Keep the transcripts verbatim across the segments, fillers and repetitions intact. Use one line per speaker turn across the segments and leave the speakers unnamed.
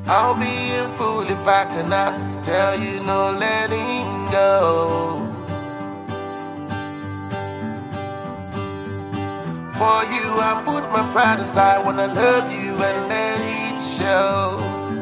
I'll be a fool if I cannot tell you no letting go. For you, I put my pride aside. Wanna love you and let it show.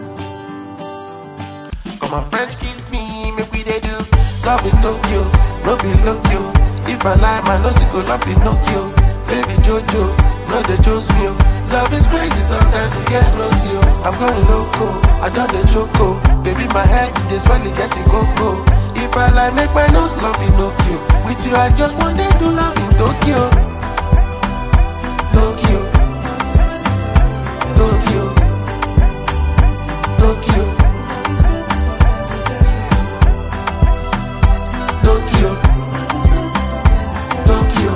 Come my French kiss me, make we they do. Love in Tokyo, no be Lokyo. If I lie, my nose go like Pinocchio. Baby Jojo, no the Jones meal. Love is crazy, sometimes it gets lost, yo. I'm going loco, I done the choco. Baby, my head is swelling, getting cocoa. If I lie, make my nose love Pinocchio. With you, I just want to do love in Tokyo. Tokyo, Tokyo, Tokyo, Tokyo, Tokyo,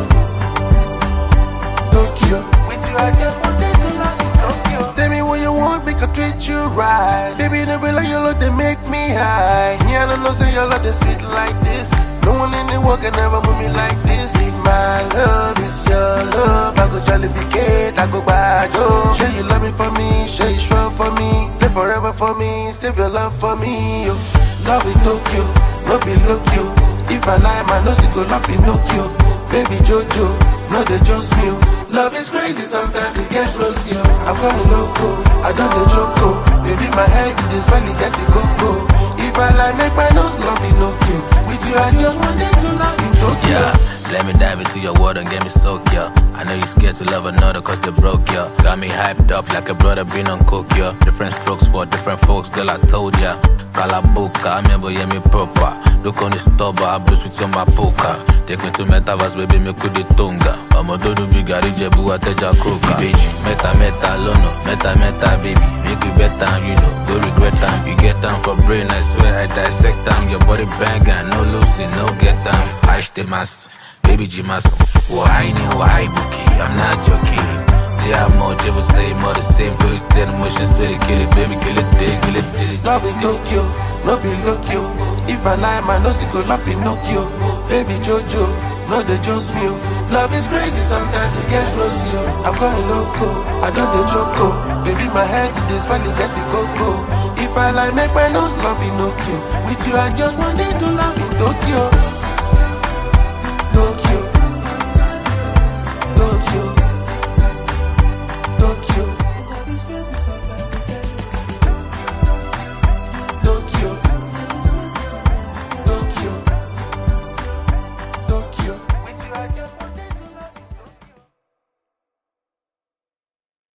Tokyo. With you, I just want to do love in Tokyo. Tell me what you want, make I treat you right. Baby, they be like your love, they make me high. Me, I don't know, say your love, they sweet like this. No one in the world can ever move me like this. If my love is your love, I go jollificate, I go bajo. Sure you love me for me, sure you sure for me. Stay forever for me, save your love for me, yo. Love in Tokyo, no be Lokyo. If I lie, my nose go like Pinocchio. Baby Jojo, no the Jones meal. Love is crazy, sometimes it gets lost, yo. I'm going loco, I done the choco. Baby, my head is really getting cocoa. If I lie, make my nose love Pinocchio. With you, I just want to do love in Tokyo.
Yeah, let me dive into your world and get me soaked, yeah. I know you scared to love another cause they broke, yeah. Got me hyped up like a brother been on coke, yeah. Different strokes for different folks, girl, I told ya. Kalabuka, I remember, yeah, me proper. Look on the stubber, I boost with you, my poker. Take me to metaverse, baby, me kudi tonga. I'm a dodo big, I reach a boo, I take a croaker. Bitch, meta, meta, lono, meta, meta, baby. Make you bet time, you know, go regret time. You get time for brain, I swear I dissect time. Your body bangin', no losing, no get time. I stay mass, baby G-mass. Why, why, bookie, I'm not joking. Yeah, more, they will say more the same. Do it, tell emotions, swear to kill it, baby, kill it, big, kill it, kill it.
Love in Tokyo, no be Lokyo. If I lie, my nose go like Pinocchio. Baby Jojo, no the Jones meal. Love is crazy, sometimes it gets lost, yo. I'm going loco, I done the choco. Baby, my head is really getting cocoa. If I lie, make my nose love Pinocchio. With you, I just want to do love in Tokyo.